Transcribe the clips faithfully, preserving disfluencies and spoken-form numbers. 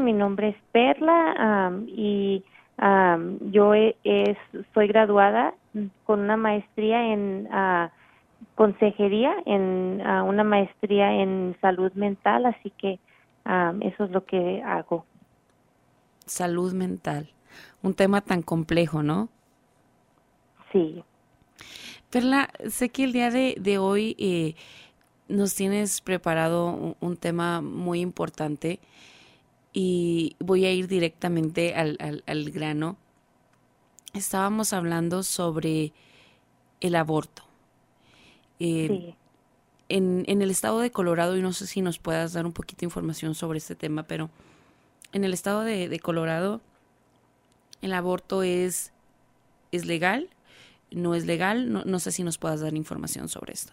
mi nombre es Perla um, y um, yo e- es, soy graduada con una maestría en uh, consejería, en uh, una maestría en salud mental, así que um, eso es lo que hago. Salud mental, un tema tan complejo, ¿no? Sí. Perla, sé que el día de, de hoy eh, nos tienes preparado un, un tema muy importante y voy a ir directamente al, al, al grano. Estábamos hablando sobre el aborto. Eh, Sí. en, en el estado de Colorado, y no sé si nos puedas dar un poquito de información sobre este tema, pero en el estado de, de Colorado el aborto es, es legal, no es legal, no, no sé si nos puedas dar información sobre esto.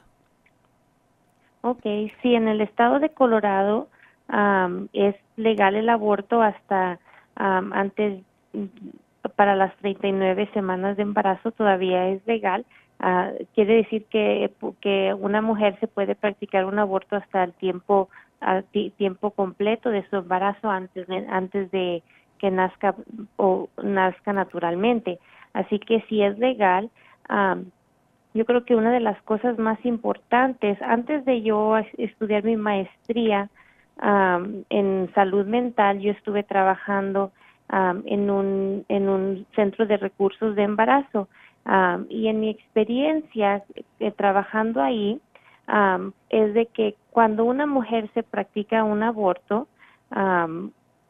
Okay, sí, en el estado de Colorado um, es legal el aborto hasta um, antes, para las treinta y nueve semanas de embarazo todavía es legal. Uh, quiere decir que, que una mujer se puede practicar un aborto hasta el tiempo, al tiempo completo de su embarazo antes de, antes de que nazca o nazca naturalmente. Así que si es legal, um, yo creo que una de las cosas más importantes, antes de yo estudiar mi maestría um, en salud mental, yo estuve trabajando um, en un en un centro de recursos de embarazo um, y en mi experiencia eh, trabajando ahí um, es de que cuando una mujer se practica un aborto, um,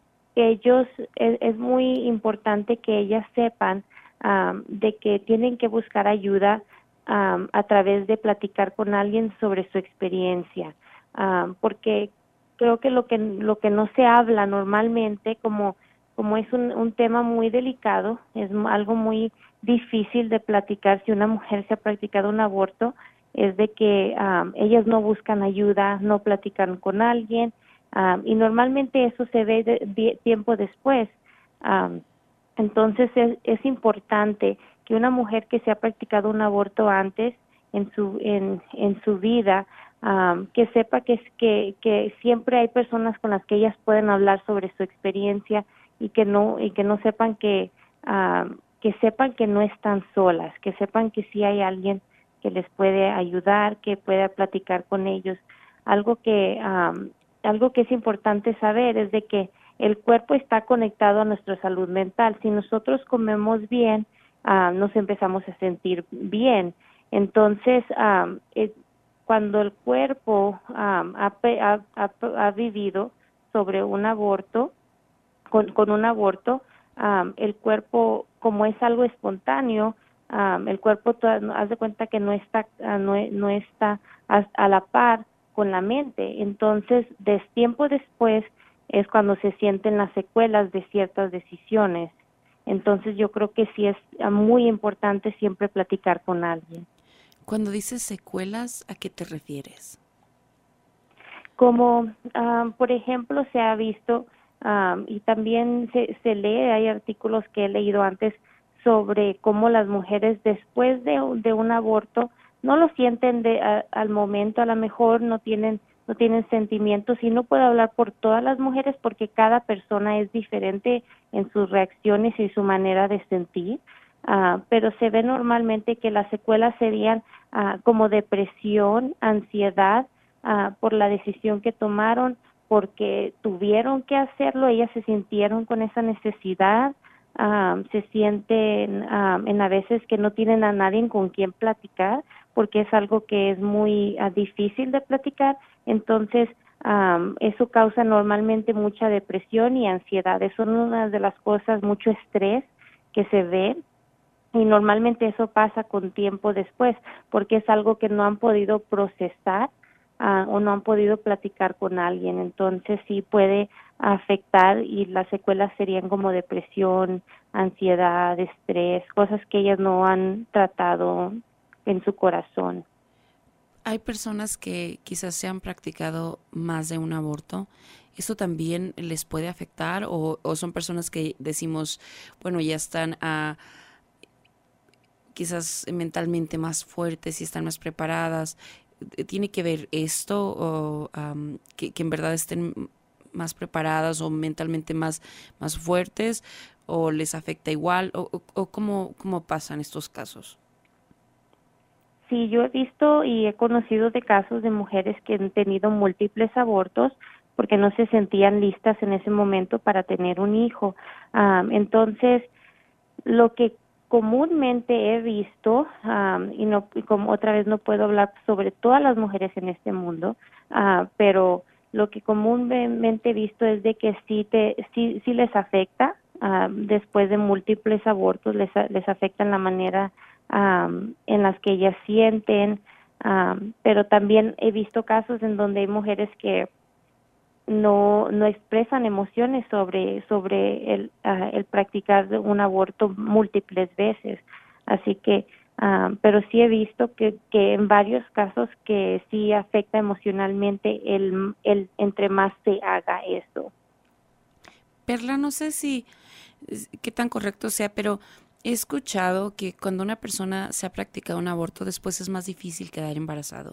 ellos es, es muy importante que ellas sepan um, de que tienen que buscar ayuda um, a través de platicar con alguien sobre su experiencia, um, porque creo que lo que lo que no se habla normalmente, como como es un, un tema muy delicado, es algo muy difícil de platicar si una mujer se ha practicado un aborto, es de que um, ellas no buscan ayuda, no platican con alguien. Um, y normalmente eso se ve de, de, tiempo después. Um, entonces es, es importante que una mujer que se ha practicado un aborto antes en su en, en su vida, um, que sepa que, que que siempre hay personas con las que ellas pueden hablar sobre su experiencia y que no y que no sepan que um, que sepan que no están solas, que sepan que sí hay alguien que les puede ayudar, que pueda platicar con ellos. Algo que um, algo que es importante saber es de que el cuerpo está conectado a nuestra salud mental. Si nosotros comemos bien, uh, nos empezamos a sentir bien. Entonces, um, eh, cuando el cuerpo um, ha, ha, ha, ha vivido sobre un aborto, con, con un aborto, um, el cuerpo, como es algo espontáneo, um, el cuerpo, toda, haz de cuenta que no está, uh, no, no está a, a la par con la mente. Entonces, des, tiempo después es cuando se sienten las secuelas de ciertas decisiones. Entonces, yo creo que sí es muy importante siempre platicar con alguien. Cuando dices secuelas, ¿a qué te refieres? Como, um, por ejemplo, se ha visto um, y también se, se lee, hay artículos que he leído antes sobre cómo las mujeres después de, de un aborto no lo sienten de, a, al momento, a lo mejor no tienen no tienen sentimientos, y no puedo hablar por todas las mujeres porque cada persona es diferente en sus reacciones y su manera de sentir, uh, pero se ve normalmente que las secuelas serían uh, como depresión, ansiedad, uh, por la decisión que tomaron, porque tuvieron que hacerlo, ellas se sintieron con esa necesidad, um, se sienten um, en a veces que no tienen a nadie con quien platicar, porque es algo que es muy uh, difícil de platicar. Entonces, um, eso causa normalmente mucha depresión y ansiedad. Eso es una de las cosas, mucho estrés que se ve, y normalmente eso pasa con tiempo después, porque es algo que no han podido procesar uh, o no han podido platicar con alguien. Entonces sí puede afectar, y las secuelas serían como depresión, ansiedad, estrés, cosas que ellas no han tratado en su corazón. Hay personas que quizás se han practicado más de un aborto. ¿Esto también les puede afectar o, o son personas que decimos, bueno, ya están a, quizás mentalmente más fuertes y están más preparadas? ¿Tiene que ver esto o um, que, que en verdad estén más preparadas o mentalmente más, más fuertes, o les afecta igual, o, o, o cómo, cómo pasan estos casos? Sí, yo he visto y he conocido de casos de mujeres que han tenido múltiples abortos porque no se sentían listas en ese momento para tener un hijo. Um, entonces, lo que comúnmente he visto, um, y no, y como otra vez no puedo hablar sobre todas las mujeres en este mundo, uh, pero lo que comúnmente he visto es de que sí te, sí, sí les afecta, uh, después de múltiples abortos les, les afecta en la manera um, en las que ellas sienten, um, pero también he visto casos en donde hay mujeres que no no expresan emociones sobre sobre el uh, el practicar un aborto múltiples veces, así que uh, pero sí he visto que que en varios casos que sí afecta emocionalmente el el entre más se haga eso. Perla, no sé si qué tan correcto sea, pero he escuchado que cuando una persona se ha practicado un aborto, después es más difícil quedar embarazado.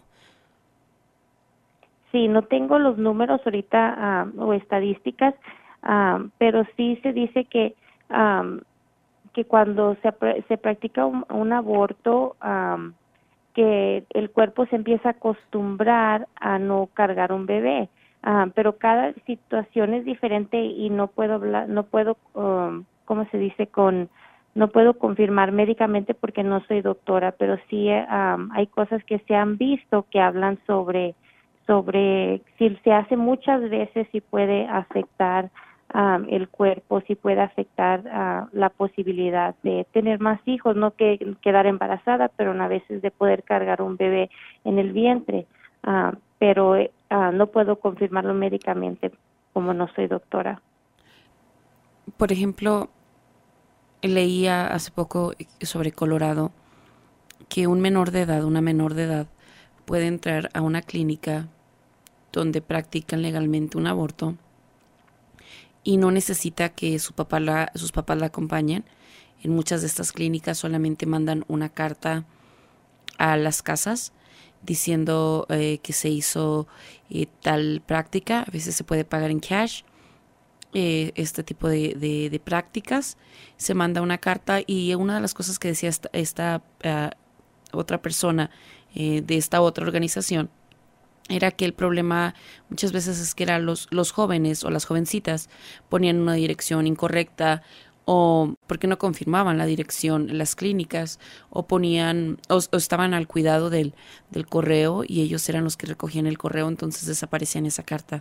Sí, no tengo los números ahorita um, o estadísticas, um, pero sí se dice que um, que cuando se, se practica un, un aborto, um, que el cuerpo se empieza a acostumbrar a no cargar un bebé, um, pero cada situación es diferente y no puedo hablar, no puedo, um, ¿cómo se dice? Con no puedo confirmar médicamente porque no soy doctora, pero sí um, hay cosas que se han visto que hablan sobre sobre si se hace muchas veces si puede afectar um, el cuerpo, si puede afectar uh, la posibilidad de tener más hijos, no que quedar embarazada, pero a veces de poder cargar un bebé en el vientre, uh, pero uh, no puedo confirmarlo médicamente como no soy doctora. Por ejemplo, leía hace poco sobre Colorado que un menor de edad, una menor de edad, puede entrar a una clínica donde practican legalmente un aborto y no necesita que su papá la, sus papás la acompañen. En muchas de estas clínicas solamente mandan una carta a las casas diciendo eh, que se hizo eh, tal práctica. A veces se puede pagar en cash. Eh, este tipo de, de, de prácticas. Se manda una carta y una de las cosas que decía esta, esta uh, otra persona eh, de esta otra organización era que el problema muchas veces es que eran los, los jóvenes o las jovencitas ponían una dirección incorrecta o porque no confirmaban la dirección en las clínicas o ponían o, o estaban al cuidado del, del correo y ellos eran los que recogían el correo, entonces desaparecían esa carta.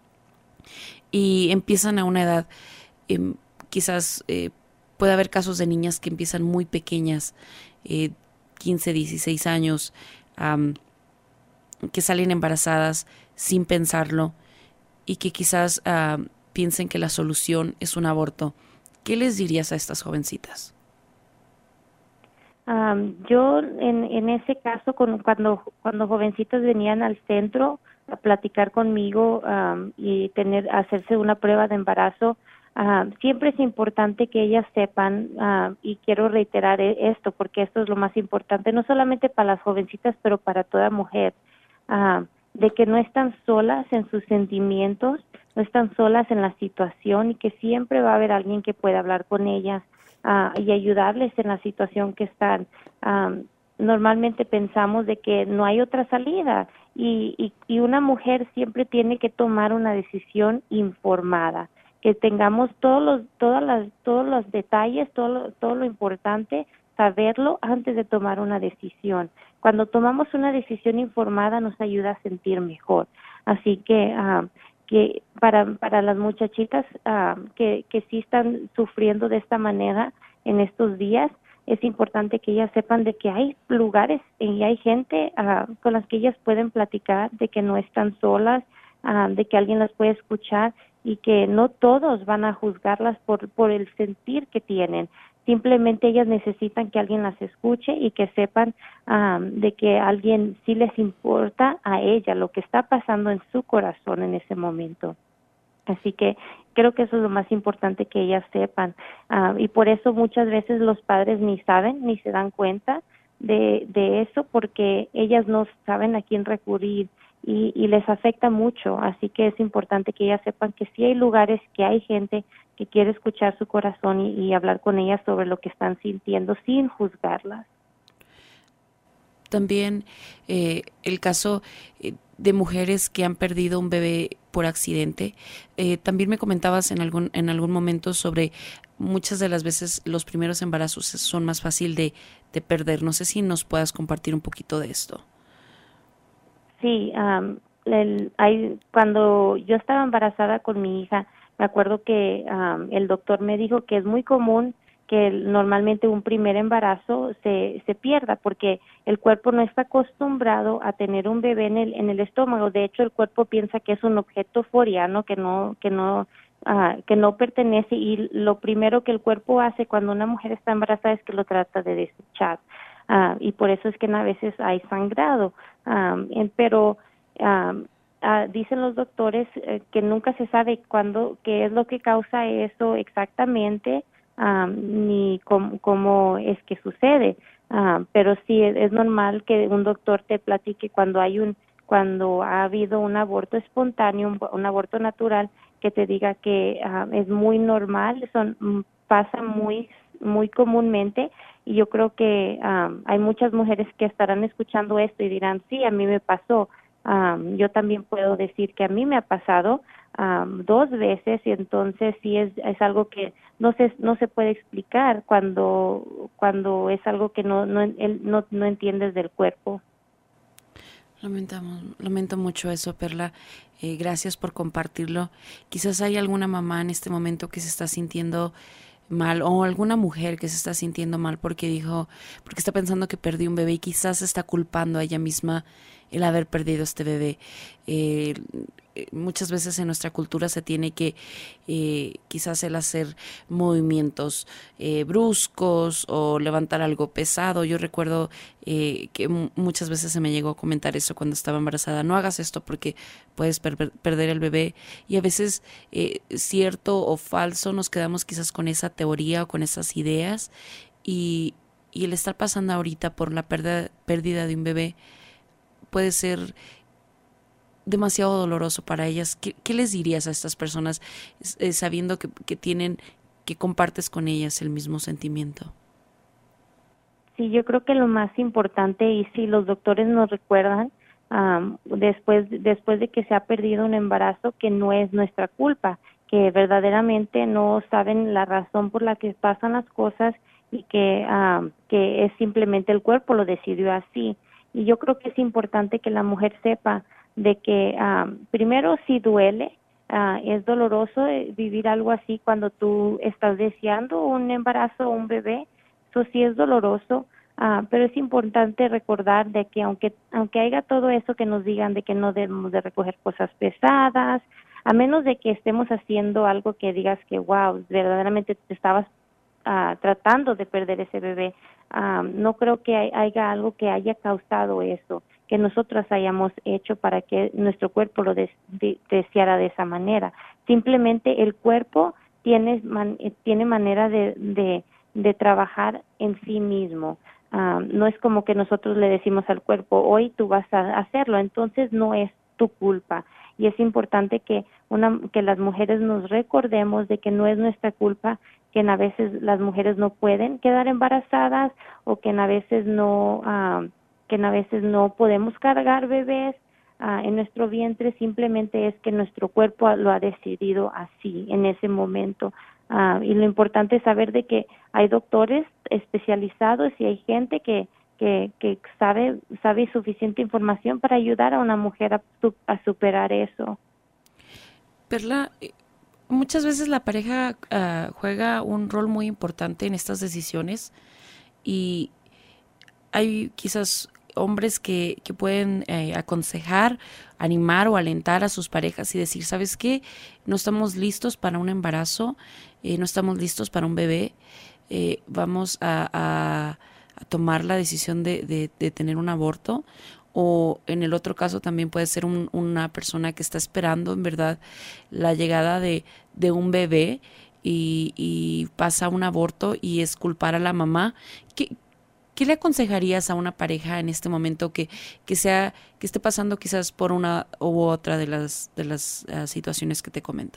Y empiezan a una edad, eh, quizás eh, puede haber casos de niñas que empiezan muy pequeñas, eh, quince, dieciséis años, um, que salen embarazadas sin pensarlo y que quizás uh, piensen que la solución es un aborto. ¿Qué les dirías a estas jovencitas? Um, yo en, en ese caso, con, cuando cuando jovencitas venían al centro a platicar conmigo um, y tener hacerse una prueba de embarazo, uh, siempre es importante que ellas sepan, uh, y quiero reiterar esto porque esto es lo más importante, no solamente para las jovencitas, pero para toda mujer, uh, de que no están solas en sus sentimientos, no están solas en la situación y que siempre va a haber alguien que pueda hablar con ellas uh, y ayudarles en la situación que están. Um, normalmente pensamos de que no hay otra salida y, y, y una mujer siempre tiene que tomar una decisión informada, que tengamos todos los todas las todos los detalles, todo lo, todo lo importante, saberlo antes de tomar una decisión. Cuando tomamos una decisión informada nos ayuda a sentir mejor. Así que uh, que para para las muchachitas uh, que que sí están sufriendo de esta manera en estos días, es importante que ellas sepan de que hay lugares y hay gente uh, con las que ellas pueden platicar, de que no están solas, uh, de que alguien las puede escuchar y que no todos van a juzgarlas por por el sentir que tienen. Simplemente ellas necesitan que alguien las escuche y que sepan um, de que alguien sí les importa a ella lo que está pasando en su corazón en ese momento. Así que creo que eso es lo más importante que ellas sepan. Uh, y por eso muchas veces los padres ni saben ni se dan cuenta de, de eso porque ellas no saben a quién recurrir. y, y les afecta mucho, así que es importante que ellas sepan que sí hay lugares, que hay gente que quiere escuchar su corazón y, y hablar con ellas sobre lo que están sintiendo sin juzgarlas. También eh, el caso eh, de mujeres que han perdido un bebé por accidente. Eh, también me comentabas en algún, en algún momento sobre muchas de las veces los primeros embarazos son más fácil de, de perder. No sé si nos puedas compartir un poquito de esto. Sí, um, el, hay, cuando yo estaba embarazada con mi hija, me acuerdo que um, el doctor me dijo que es muy común que el, normalmente un primer embarazo se, se pierda porque el cuerpo no está acostumbrado a tener un bebé en el, en el estómago. De hecho, el cuerpo piensa que es un objeto foriano que no, que no, uh, que no pertenece, y lo primero que el cuerpo hace cuando una mujer está embarazada es que lo trata de desechar. Uh, y por eso es que a veces hay sangrado. Um, pero um, uh, dicen los doctores eh, que nunca se sabe cuándo, qué es lo que causa eso exactamente, um, ni cómo, cómo es que sucede. Uh, pero sí es, es normal que un doctor te platique cuando hay un, cuando ha habido un aborto espontáneo, un, un aborto natural, que te diga que uh, es muy normal, son pasa muy muy comúnmente, y yo creo que um, hay muchas mujeres que estarán escuchando esto y dirán, sí, a mí me pasó. Um, yo también puedo decir que a mí me ha pasado um, dos veces, y entonces sí es, es algo que no se no se puede explicar cuando cuando es algo que no no el, no, no entiendes del cuerpo. Lamentamos, lamento mucho eso, Perla. Eh, gracias por compartirlo. Quizás hay alguna mamá en este momento que se está sintiendo mal, o alguna mujer que se está sintiendo mal porque dijo, porque está pensando que perdió un bebé y quizás está culpando a ella misma el haber perdido este bebé. Eh, muchas veces en nuestra cultura se tiene que eh, quizás el hacer movimientos eh, bruscos o levantar algo pesado. Yo recuerdo eh, que m- muchas veces se me llegó a comentar eso cuando estaba embarazada: no hagas esto porque puedes per- perder el bebé. Y a veces eh, cierto o falso nos quedamos quizás con esa teoría o con esas ideas, y, y el estar pasando ahorita por la pérdida, pérdida de un bebé puede ser demasiado doloroso para ellas. ¿Qué, qué les dirías a estas personas eh, sabiendo que, que tienen, que compartes con ellas el mismo sentimiento? Sí, yo creo que lo más importante, y si los doctores nos recuerdan um, después después de que se ha perdido un embarazo, que no es nuestra culpa, que verdaderamente no saben la razón por la que pasan las cosas, y que um, que es simplemente el cuerpo lo decidió así. Y yo creo que es importante que la mujer sepa de que um, primero sí duele, uh, es doloroso vivir algo así cuando tú estás deseando un embarazo o un bebé. Eso sí es doloroso, uh, pero es importante recordar de que aunque aunque haya todo eso que nos digan de que no debemos de recoger cosas pesadas, a menos de que estemos haciendo algo que digas que wow, verdaderamente te estabas uh, tratando de perder ese bebé, um, no creo que hay, haya algo que haya causado eso, que nosotras hayamos hecho para que nuestro cuerpo lo des, de, deseara de esa manera. Simplemente el cuerpo tiene, man, tiene manera de, de de trabajar en sí mismo. Um, no es como que nosotros le decimos al cuerpo, hoy tú vas a hacerlo, entonces no es tu culpa. Y es importante que una que las mujeres nos recordemos de que no es nuestra culpa, que en a veces las mujeres no pueden quedar embarazadas, o que en a veces no um, que en a veces no podemos cargar bebés uh, en nuestro vientre. Simplemente es que nuestro cuerpo lo ha decidido así en ese momento. Uh, y lo importante es saber de que hay doctores especializados y hay gente que que, que sabe sabe suficiente información para ayudar a una mujer a, a superar eso. Perla, muchas veces la pareja uh, juega un rol muy importante en estas decisiones, y hay quizás hombres que, que pueden eh, aconsejar, animar o alentar a sus parejas y decir, ¿sabes qué? No estamos listos para un embarazo, eh, no estamos listos para un bebé, eh, vamos a, a, a tomar la decisión de, de, de tener un aborto. O en el otro caso también puede ser un, una persona que está esperando en verdad la llegada de, de un bebé, y, y pasa un aborto y es culpar a la mamá. ¿Qué, ¿qué le aconsejarías a una pareja en este momento que, que sea, que esté pasando quizás por una u otra de las, de las uh, situaciones que te comento?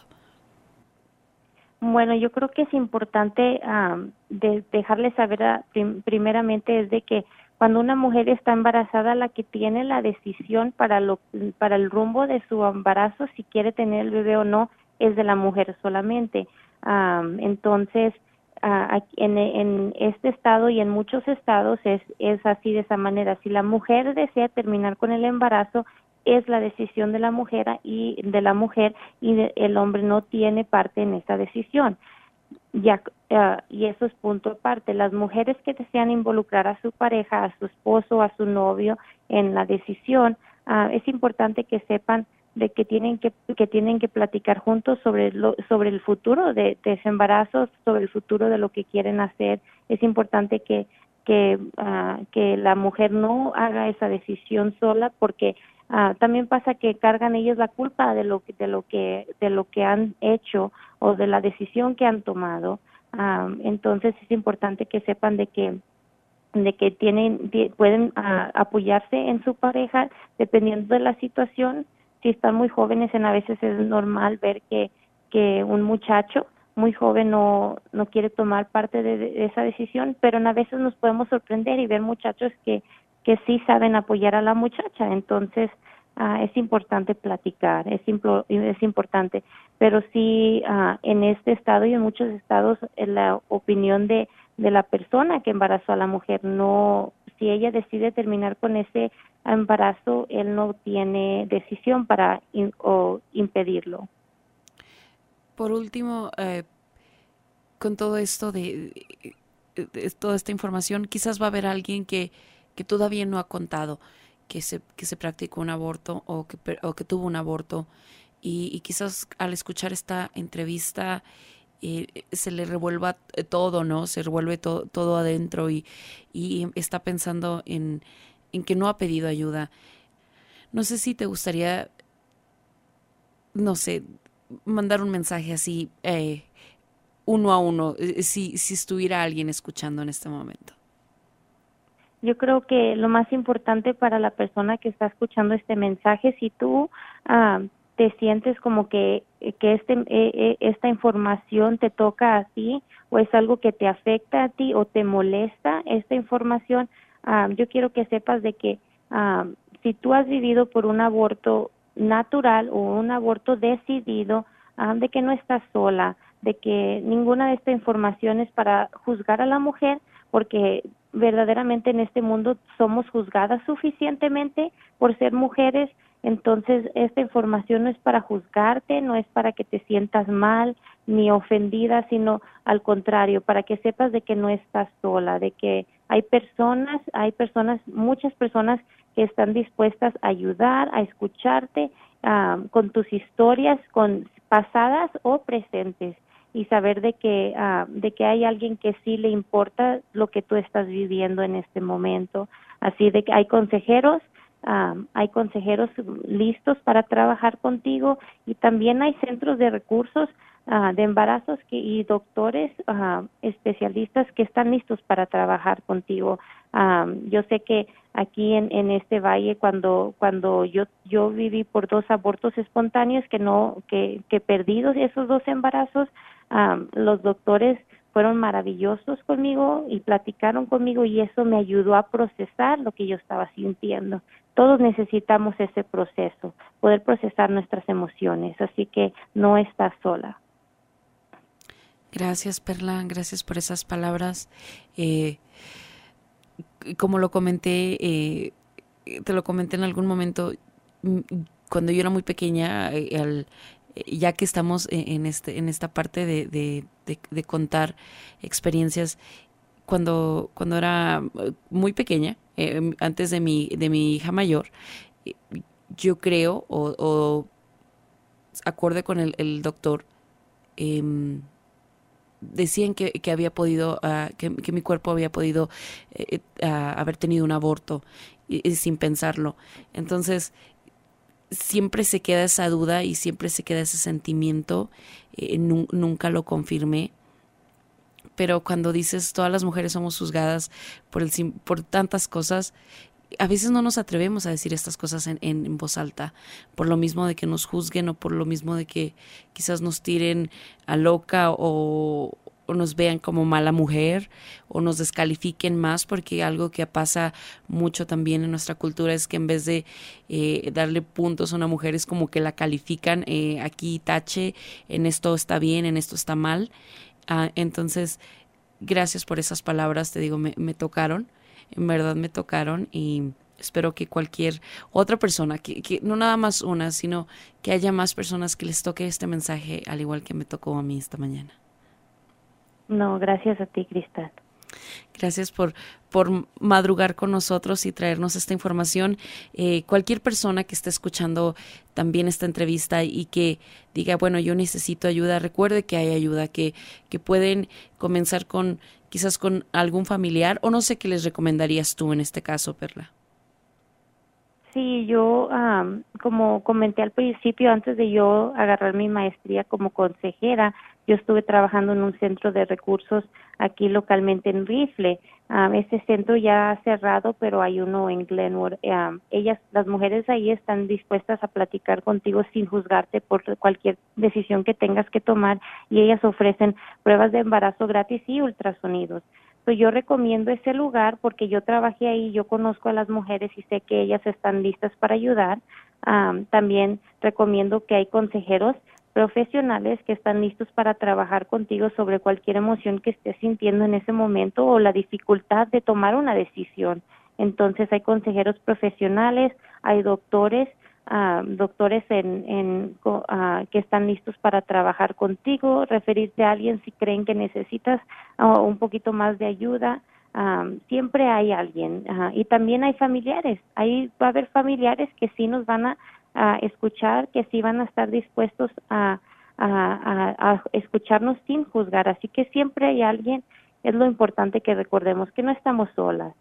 Bueno, yo creo que es importante um, de dejarles saber a, prim, primeramente es de que cuando una mujer está embarazada, la que tiene la decisión para lo para el rumbo de su embarazo, si quiere tener el bebé o no, es de la mujer solamente. Um, entonces, uh, aquí en, en este estado y en muchos estados es es así de esa manera. Si la mujer desea terminar con el embarazo, es la decisión de la mujer y de la mujer y de, el hombre no tiene parte en esa decisión. Ya uh, y eso es punto aparte. Las mujeres que desean involucrar a su pareja, a su esposo, a su novio en la decisión, uh, es importante que sepan de que tienen que que tienen que platicar juntos sobre lo, sobre el futuro de, de ese embarazo, sobre el futuro de lo que quieren hacer. Es importante que que uh, que la mujer no haga esa decisión sola porque Uh, también pasa que cargan ellos la culpa de lo que de lo que de lo que han hecho o de la decisión que han tomado. Um, entonces es importante que sepan de que de que tienen pueden uh, apoyarse en su pareja dependiendo de la situación. Si están muy jóvenes, en a veces es normal ver que que un muchacho muy joven no no quiere tomar parte de, de esa decisión, pero en a veces nos podemos sorprender y ver muchachos que que sí saben apoyar a la muchacha. Entonces uh, es importante platicar, es implo, es importante, pero sí uh, en este estado y en muchos estados la opinión de de la persona que embarazó a la mujer, no, si ella decide terminar con ese embarazo, él no tiene decisión para in, o impedirlo. Por último, eh, con todo esto de, de, de toda esta información, quizás va a haber alguien que que todavía no ha contado que se, que se practicó un aborto o que, o que tuvo un aborto y, y quizás al escuchar esta entrevista eh, se le revuelva todo, ¿no? Se revuelve to, todo adentro y, y está pensando en, en que no ha pedido ayuda. No sé si te gustaría, no sé, mandar un mensaje así eh, uno a uno, si, si estuviera alguien escuchando en este momento. Yo creo que lo más importante para la persona que está escuchando este mensaje, si tú uh, te sientes como que, que este, eh, esta información te toca a ti o es algo que te afecta a ti o te molesta esta información, uh, yo quiero que sepas de que uh, si tú has vivido por un aborto natural o un aborto decidido, uh, de que no estás sola, de que ninguna de esta información es para juzgar a la mujer, porque verdaderamente en este mundo somos juzgadas suficientemente por ser mujeres. Entonces esta información no es para juzgarte, no es para que te sientas mal ni ofendida, sino al contrario, para que sepas de que no estás sola, de que hay personas, hay personas, muchas personas que están dispuestas a ayudar, a escucharte uh, con tus historias, con pasadas o presentes, y saber de que uh, de que hay alguien que sí le importa lo que tú estás viviendo en este momento. Así de que hay consejeros, um, hay consejeros listos para trabajar contigo y también hay centros de recursos uh, de embarazos que, y doctores uh, especialistas que están listos para trabajar contigo. Um, yo sé que aquí en, en este valle cuando cuando yo yo viví por dos abortos espontáneos que no que que perdidos esos dos embarazos. Um, los doctores fueron maravillosos conmigo y platicaron conmigo y eso me ayudó a procesar lo que yo estaba sintiendo. Todos necesitamos ese proceso, poder procesar nuestras emociones, así que no estás sola. Gracias, Perla, gracias por esas palabras. Eh, como lo comenté, eh, te lo comenté en algún momento, cuando yo era muy pequeña, eh, al ya que estamos en este en esta parte de, de, de, de contar experiencias, cuando cuando era muy pequeña, eh, antes de mi de mi hija mayor, eh, yo creo o, o acorde con el, el doctor, eh, decían que, que había podido uh, que, que mi cuerpo había podido eh, uh, haber tenido un aborto y, y sin pensarlo. Entonces siempre se queda esa duda y siempre se queda ese sentimiento. Eh, nu- nunca lo confirmé, pero cuando dices todas las mujeres somos juzgadas por, el, por tantas cosas, a veces no nos atrevemos a decir estas cosas en, en, en voz alta, por lo mismo de que nos juzguen o por lo mismo de que quizás nos tiren a loca o, o nos vean como mala mujer o nos descalifiquen más, porque algo que pasa mucho también en nuestra cultura es que en vez de eh, darle puntos a una mujer es como que la califican, eh, aquí tache, en esto está bien, en esto está mal. Uh, entonces, gracias por esas palabras, te digo, me, me tocaron. En verdad me tocaron y espero que cualquier otra persona, que, que no nada más una, sino que haya más personas que les toque este mensaje, al igual que me tocó a mí esta mañana. No, gracias a ti, Cristal. Gracias por, por madrugar con nosotros y traernos esta información. Eh, cualquier persona que esté escuchando también esta entrevista y que diga, bueno, yo necesito ayuda, recuerde que hay ayuda, que, que pueden comenzar con quizás con algún familiar, o no sé qué les recomendarías tú en este caso, Perla. Sí, yo, um, como comenté al principio, antes de yo agarrar mi maestría como consejera, yo estuve trabajando en un centro de recursos aquí localmente en Rifle. Um, este centro ya ha cerrado, pero hay uno en Glenwood. Um, ellas, las mujeres ahí están dispuestas a platicar contigo sin juzgarte por cualquier decisión que tengas que tomar, y ellas ofrecen pruebas de embarazo gratis y ultrasonidos. Pues yo recomiendo ese lugar porque yo trabajé ahí, yo conozco a las mujeres y sé que ellas están listas para ayudar. Um, también recomiendo que hay consejeros profesionales que están listos para trabajar contigo sobre cualquier emoción que estés sintiendo en ese momento o la dificultad de tomar una decisión. Entonces hay consejeros profesionales, hay doctores, uh, doctores en, en uh, que están listos para trabajar contigo, referirte a alguien si creen que necesitas uh, un poquito más de ayuda. Um, siempre hay alguien, uh, y también hay familiares. Ahí va a haber familiares que sí nos van a a escuchar, que sí van a estar dispuestos a, a, a, a escucharnos sin juzgar. Así que siempre hay alguien. Es lo importante que recordemos que no estamos solas.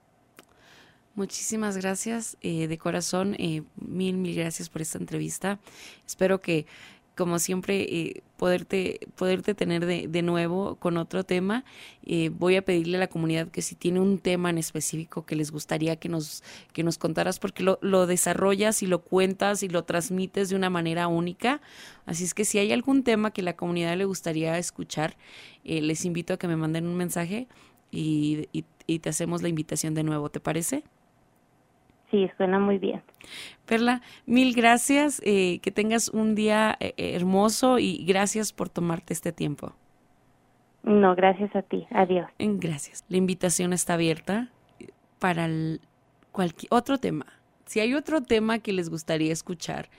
Muchísimas gracias, eh, de corazón, eh, mil, mil gracias por esta entrevista. Espero que, como siempre, eh, poderte, poderte tener de, de nuevo con otro tema. Eh, voy a pedirle a la comunidad que si tiene un tema en específico que les gustaría que nos, que nos contaras, porque lo, lo desarrollas y lo cuentas y lo transmites de una manera única. Así es que si hay algún tema que la comunidad le gustaría escuchar, eh, les invito a que me manden un mensaje y, y, y te hacemos la invitación de nuevo, ¿te parece? Sí, suena muy bien. Perla, mil gracias, eh, que tengas un día eh, hermoso y gracias por tomarte este tiempo. No, gracias a ti. Adiós. Gracias. La invitación está abierta para el, cualquier otro tema. Si hay otro tema que les gustaría escuchar,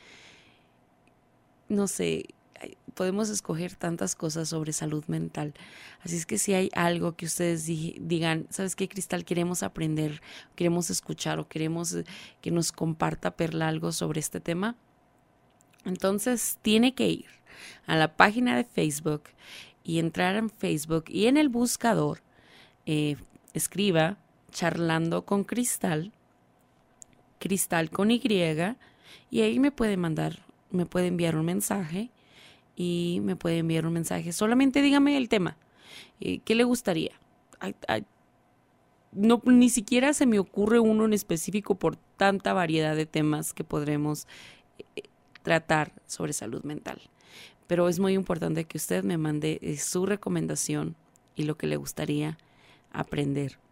no sé, podemos escoger tantas cosas sobre salud mental. Así es que si hay algo que ustedes digan, ¿sabes qué, Cristal? Queremos aprender, queremos escuchar o queremos que nos comparta Perla algo sobre este tema, entonces tiene que ir a la página de Facebook y entrar en Facebook y en el buscador eh, escriba Charlando con Cristal, Cristal con Y, y ahí me puede mandar, me puede enviar un mensaje y me puede enviar un mensaje. Solamente dígame el tema. Eh, ¿Qué le gustaría? Ay, ay, no, ni siquiera se me ocurre uno en específico por tanta variedad de temas que podremos eh, tratar sobre salud mental. Pero es muy importante que usted me mande eh, su recomendación y lo que le gustaría aprender